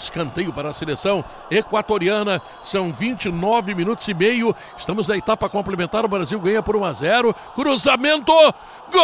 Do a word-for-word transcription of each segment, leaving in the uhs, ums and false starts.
escanteio para a seleção equatoriana. São vinte e nove minutos e meio. Estamos na etapa complementar. O Brasil ganha por um a zero. Cruzamento. Gol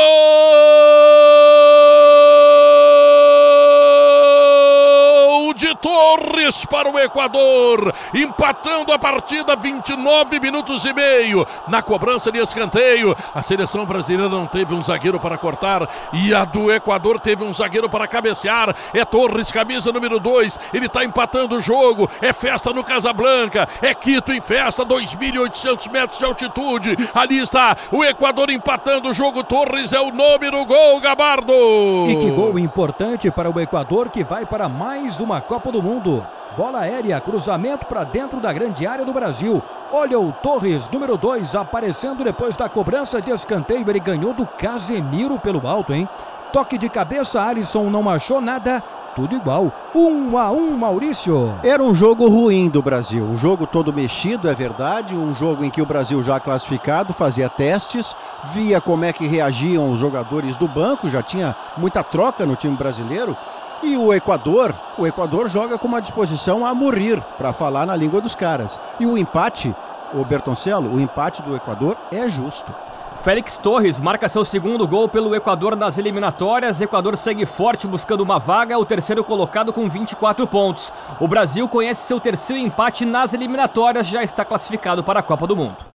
de Torres para o Equador, empatando a partida, vinte e nove minutos e meio. Na cobrança de escanteio, a seleção brasileira não teve um zagueiro para cortar e a do Equador teve um zagueiro para cabecear. É Torres, camisa número dois, ele está empatando o jogo. É festa no Casablanca, é Quito em festa, dois mil e oitocentos metros de altitude. Ali está o Equador empatando o jogo. Torres é o nome do gol, Gabardo. E que gol importante para o Equador, que vai para mais uma Copa do Mundo. Bola aérea, cruzamento para dentro da grande área do Brasil. Olha o Torres, número dois, aparecendo depois da cobrança de escanteio. Ele ganhou do Casemiro pelo alto, hein? Toque de cabeça, Alisson não achou nada. Tudo igual, um a um, Maurício. Era um jogo ruim do Brasil, um jogo todo mexido, é verdade, um jogo em que o Brasil já classificado fazia testes, via como é que reagiam os jogadores do banco, já tinha muita troca no time brasileiro. E o Equador, o Equador joga com uma disposição a morrer, para falar na língua dos caras. E o empate, o Bertoncello, o empate do Equador é justo. Félix Torres marca seu segundo gol pelo Equador nas eliminatórias. Equador segue forte buscando uma vaga, o terceiro colocado com vinte e quatro pontos. O Brasil conhece seu terceiro empate nas eliminatórias, já está classificado para a Copa do Mundo.